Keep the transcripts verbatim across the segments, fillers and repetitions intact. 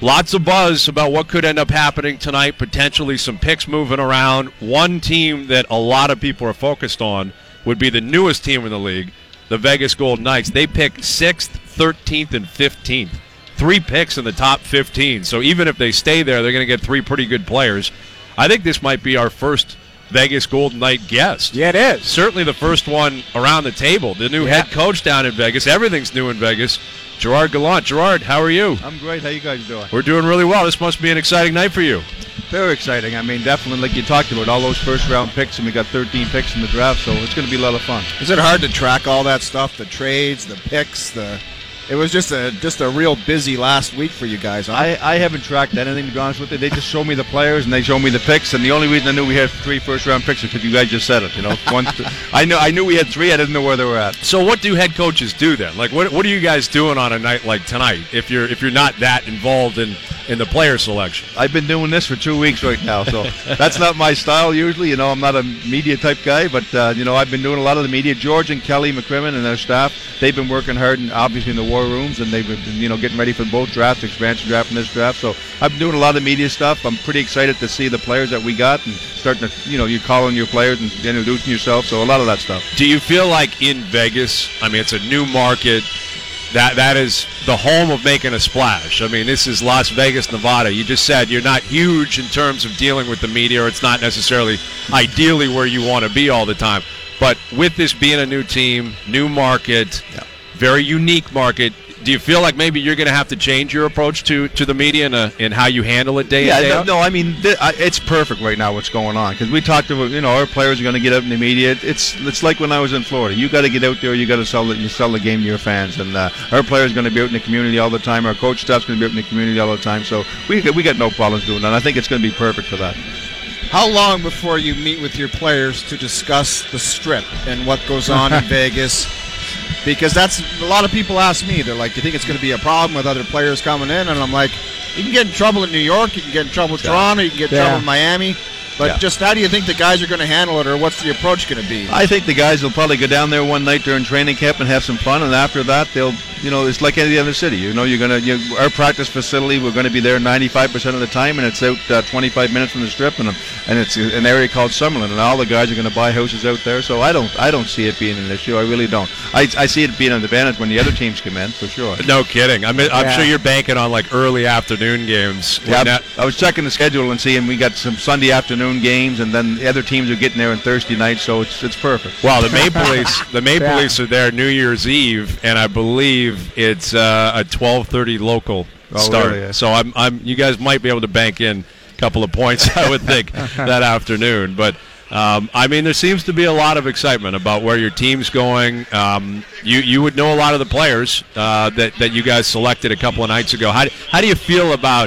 Lots of buzz about what could end up happening tonight, potentially some picks moving around. One team that a lot of people are focused on would be the newest team in the league, the Vegas Golden Knights. They pick sixth, thirteenth, and fifteenth. Three picks in the top fifteen. So even if they stay there, they're going to get three pretty good players. I think this might be our first Vegas Golden Knight guest. Yeah, it is. Certainly the first one around the table. The new yeah. head coach down in Vegas. Everything's new in Vegas. Gerard Gallant. Gerard, how are you? I'm great. How you guys doing? We're doing really well. This must be an exciting night for you. Very exciting. I mean, definitely, like you talked about, all those first-round picks, and we got thirteen picks in the draft, so it's going to be a lot of fun. Is it hard to track all that stuff, the trades, the picks, the... It was just a just a real busy last week for you guys, huh? I, I haven't tracked anything, to be honest with you. They just show me the players, and they show me the picks, and the only reason I knew we had three first-round picks is because you guys just said it, you know. One, I, know, I knew we had three. I didn't know where they were at. So what do head coaches do then? Like, what what are you guys doing on a night like tonight if you're if you're not that involved in, in the player selection? I've been doing this for two weeks right now, so that's not my style usually. You know, I'm not a media-type guy, but, uh, you know, I've been doing a lot of the media. George and Kelly McCrimmon and their staff, they've been working hard, and obviously in the war rooms, and they've been, you know, getting ready for both drafts, expansion draft and this draft. So I've been doing a lot of media stuff. I'm pretty excited to see the players that we got and starting to, you know, you're calling your players and introducing yourself. So a lot of that stuff. Do you feel like in Vegas, I mean, it's a new market, that that is the home of making a splash? I mean, this is Las Vegas, Nevada. You just said you're not huge in terms of dealing with the media, or it's not necessarily ideally where you want to be all the time. But with this being a new team, new market, yeah. very unique market, do you feel like maybe you're going to have to change your approach to, to the media and, uh, and how you handle it day yeah, in, day no, out? no, I mean, th- I, it's perfect right now what's going on, because we talked about, you know, our players are going to get out in the media. It's it's like when I was in Florida. You got to get out there. You got to sell the, you sell the game to your fans, and uh, our players are going to be out in the community all the time. Our coach staff's going to be out in the community all the time. So we we got no problems doing that. I think it's going to be perfect for that. How long before you meet with your players to discuss the Strip and what goes on in Vegas? Because that's a lot of people ask me. They're like, "Do you think it's going to be a problem with other players coming in?" And I'm like, "You can get in trouble in New York. You can get in trouble with yeah. Toronto. You can get in yeah. trouble in Miami. But yeah. just how do you think the guys are going to handle it, or what's the approach going to be?" I think the guys will probably go down there one night during training camp and have some fun, and after that, they'll, you know, it's like any other city. You know, you're going to, you, our practice facility, we're going to be there ninety-five percent of the time, and it's out uh, twenty-five minutes from the Strip, and and it's an area called Summerlin, and all the guys are going to buy houses out there. So I don't, I don't see it being an issue. I really don't. I, I see it being an advantage when the other teams come in, for sure. No kidding. I mean, I'm yeah. sure you're banking on like early afternoon games. Yeah, that- I was checking the schedule and seeing we got some Sunday afternoon games, and then the other teams are getting there on Thursday night, so it's it's perfect. Well, the Maple Leafs, the Maple yeah. Leafs are there New Year's Eve, and I believe it's uh, a twelve thirty local oh, start. Really, yeah. So I'm I'm you guys might be able to bank in a couple of points, I would think, that afternoon. But um, I mean, there seems to be a lot of excitement about where your team's going. Um, you you would know a lot of the players uh, that that you guys selected a couple of nights ago. How how do you feel about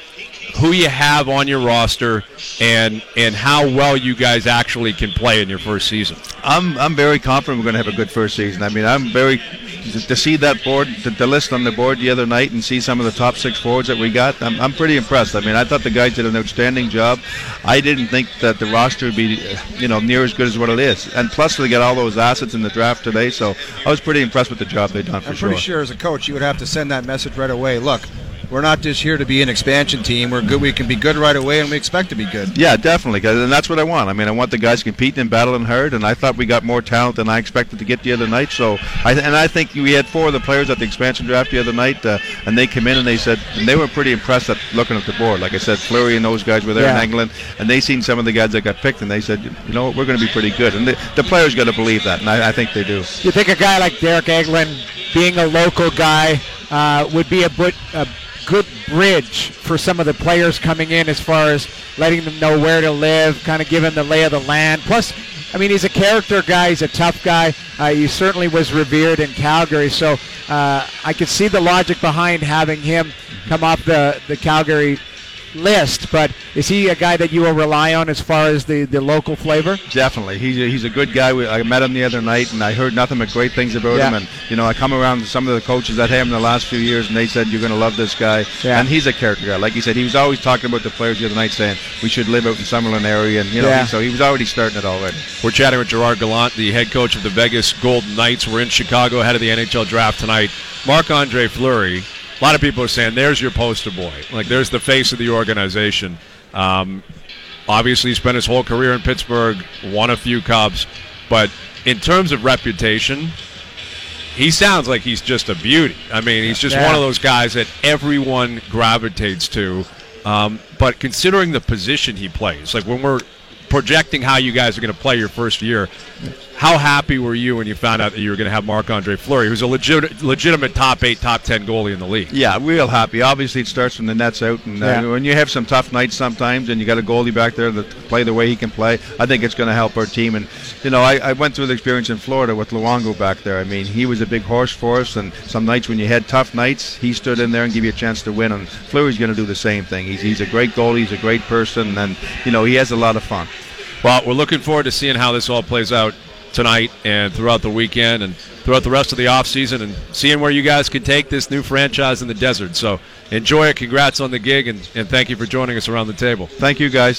who you have on your roster and and how well you guys actually can play in your first season? I'm I'm very confident we're going to have a good first season. I mean, I'm very to see that board, the, the list on the board the other night, and see some of the top six forwards that we got. I'm I'm pretty impressed. I mean, I thought the guys did an outstanding job. I didn't think that the roster would be, you know, near as good as what it is. And plus, they got all those assets in the draft today, so I was pretty impressed with the job they've done. For I'm sure. pretty sure as a coach, you would have to send that message right away. Look, we're not just here to be an expansion team. We're good. We can be good right away, and we expect to be good. Yeah, definitely, and that's what I want. I mean, I want the guys competing and battling hard, and I thought we got more talent than I expected to get the other night. So, I and I think we had four of the players at the expansion draft the other night, uh, and they came in and they said, and they were pretty impressed at looking at the board. Like I said, Fleury and those guys were there yeah. in England, and they seen some of the guys that got picked, and they said, you know what, we're going to be pretty good. And the, the players got to believe that, and I, I think they do. You think a guy like Derek Eglin, being a local guy, uh, would be a, but, a good bridge for some of the players coming in as far as letting them know where to live, kind of giving the lay of the land? Plus, I mean, he's a character guy. He's a tough guy. Uh, he certainly was revered in Calgary. So uh, I could see the logic behind having him come off the, the Calgary list, but is he a guy that you will rely on as far as the, the local flavor? Definitely. He's a, he's a good guy. We, I met him the other night, and I heard nothing but great things about yeah. him. And, you know, I come around to some of the coaches that had him in the last few years, and they said, you're going to love this guy. Yeah. And he's a character guy. Like he said, he was always talking about the players the other night, saying we should live out in Summerlin area. And, you know, yeah. he, so he was already starting it already. We're chatting with Gerard Gallant, the head coach of the Vegas Golden Knights. We're in Chicago ahead of the N H L draft tonight. Marc-Andre Fleury a lot of people are saying, there's your poster boy. Like, there's the face of the organization. Um, obviously, he spent his whole career in Pittsburgh, won a few Cups. But in terms of reputation, he sounds like he's just a beauty. I mean, he's just yeah. one of those guys that everyone gravitates to. Um, but considering the position he plays, like when we're projecting how you guys are going to play your first year, how happy were you when you found out that you were going to have Marc-Andre Fleury, who's a legit, legitimate top eight, top ten goalie in the league? Yeah, real happy. Obviously, it starts from the nets out, and uh, Yeah. when you have some tough nights sometimes, and you got a goalie back there that play the way he can play, I think it's going to help our team. And you know, I, I went through the experience in Florida with Luongo back there. I mean, he was a big horse for us, and some nights when you had tough nights, he stood in there and gave you a chance to win. And Fleury's going to do the same thing. He's he's a great goalie. He's a great person, and you know, he has a lot of fun. Well, we're looking forward to seeing how this all plays out tonight and throughout the weekend and throughout the rest of the offseason, and seeing where you guys can take this new franchise in the desert. So enjoy it. Congrats on the gig, and, and thank you for joining us around the table. Thank you, guys.